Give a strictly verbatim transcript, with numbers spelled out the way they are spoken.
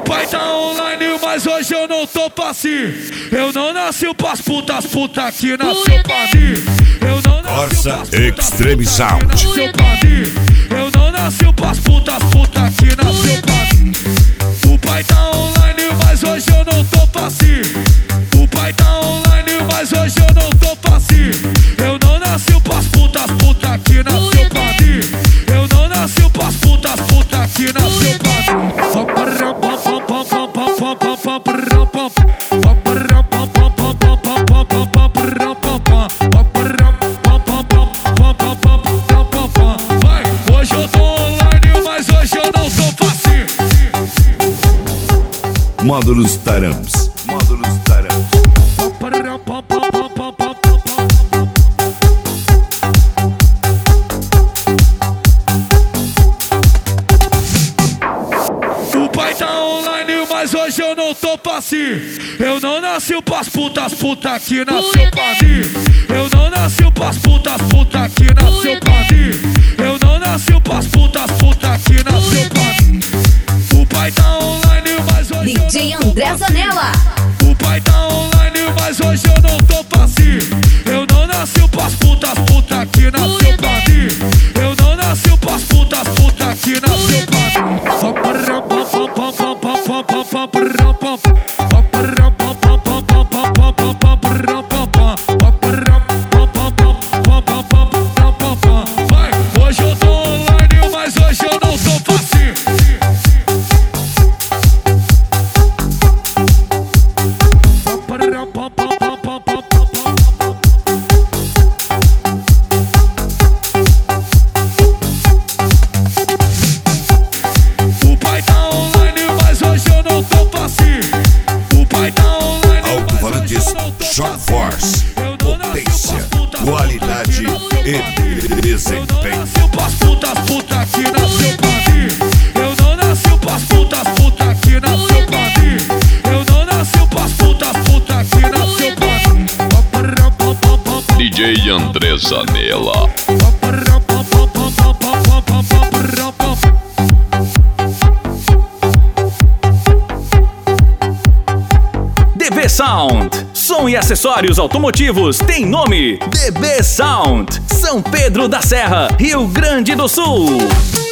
pai tá online, mas hoje eu não tô pra si. Eu não nasci pras putas, puta aqui nasceu pra mim. Eu não nasci Corsa Extreme Sound. nasceu pra mim. Eu não nasci pras putas, puta aqui nasceu pra mim. O pai tá online, mas hoje eu não tô pra si. O pai tá online, mas hoje eu não tô pra si. Eu não nasci pras putas, puta aqui nasceu pra mim. Eu não nasci pras putas, puta aqui nasceu pra mim. Vai, hoje eu tô online, mas hoje eu não tô pra si. Módulos Taramps. Módulos Taramps. O pai tá online, mas hoje eu não tô pra si. Eu não nasci pras putas, puta aqui nasceu pra mim. Eu não nasci pras putas, puta aqui nasceu pra mim. Eu não nasci pras putas, puta aqui nasceu pra mim. O pai tá online, mas hoje D J André Zanella. O pai tá online, mas hoje eu não tô pra si. Eu não nasci pras putas, puta aqui nasceu pra mim. Eu não nasci pras putas, puta aqui nasceu pra mim. Vai, hoje eu tô online, mas hoje eu não tô pra si. O pai tá online, mas hoje eu não tô pra si. O pai tá online, Alto-falantes Short Force. Potência, qualidade e desempenho. nasci pras putas, puta aqui nasceu pra mim. Eu não nasci pras putas, puta aqui nasceu pra mim. Eu não nasci pras putas, puta aqui nasceu pra mim. D J André Zanella. D B Sound. Som e acessórios automotivos tem nome. D B Sound. São Pedro da Serra, Rio Grande do Sul.